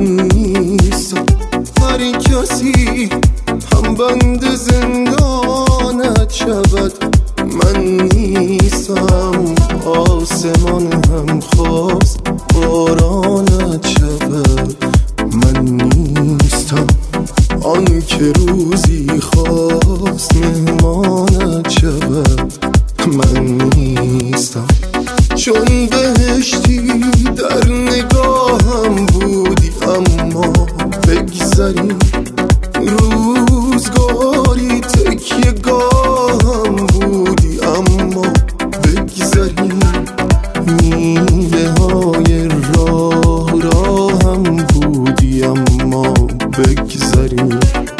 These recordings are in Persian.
من نیستم. هر کسی هم بند زندانت شود، من نیستم. آسمان هم خواست بارانت شود، من نیستم. آن که روزی خواست مهمانت شود، من نیستم. چون بهشتی در نگاهم بودی اما بگذری، روزگاری تکیه گاهم بودی اما بگذری، میوه های راهم بودی اما بگذری،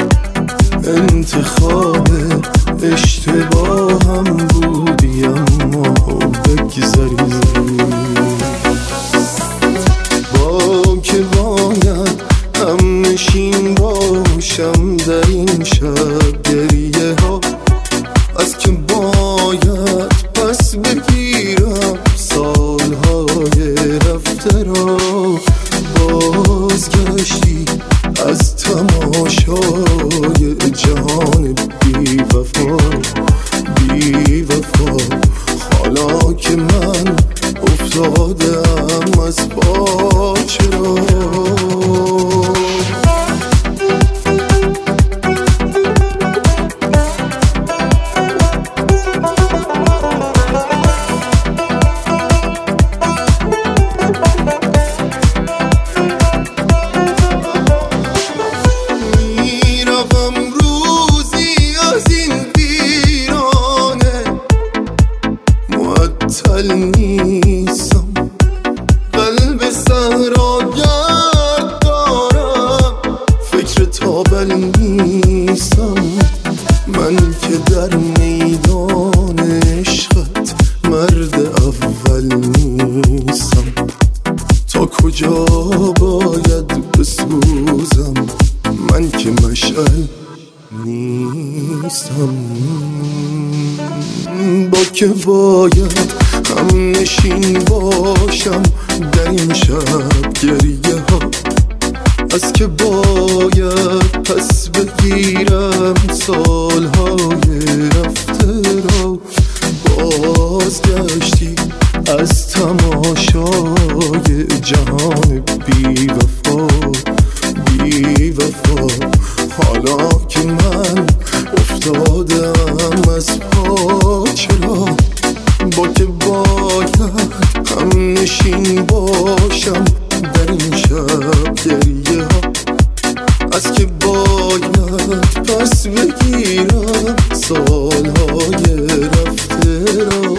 انتخاب اشتباهم بودی اما بگذری. با که باید هم نشین باشم در این شب گریه ها، از که باید پس بگیرم سالهای رفته را. بازگشتی از تماشای جهان بی وفا، بی وفا. حالا که من افتادم از پا چرا؟ نیستم، قلب صحراگرد دارم، فکر تابل نیستم. من که در میدان عشقت مرد اول نیستم. تا کجا باید بسوزم، من که مشعل نیستم. با که باید هم نشین باشم در این شب گریه ها، از که باید پس بگیرم سالهای رفته را. بازگشتی از تماشای جهان بی وفا، بی وفا. حالا که من افتادم از پا چرا؟ با که باید هم نشین باشم در این شب گریه ها، از که باید پس بگیرم سالهای رفته را.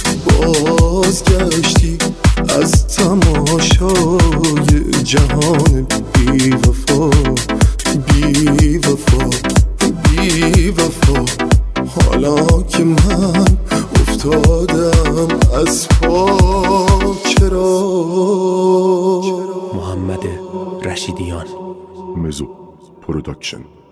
بازگشتی از تماشای جهان بی وفا، بی وفا، بی وفا. حالا که من افتادم از پا چرا؟ محمد رشیدیان، مزو پروداکشن.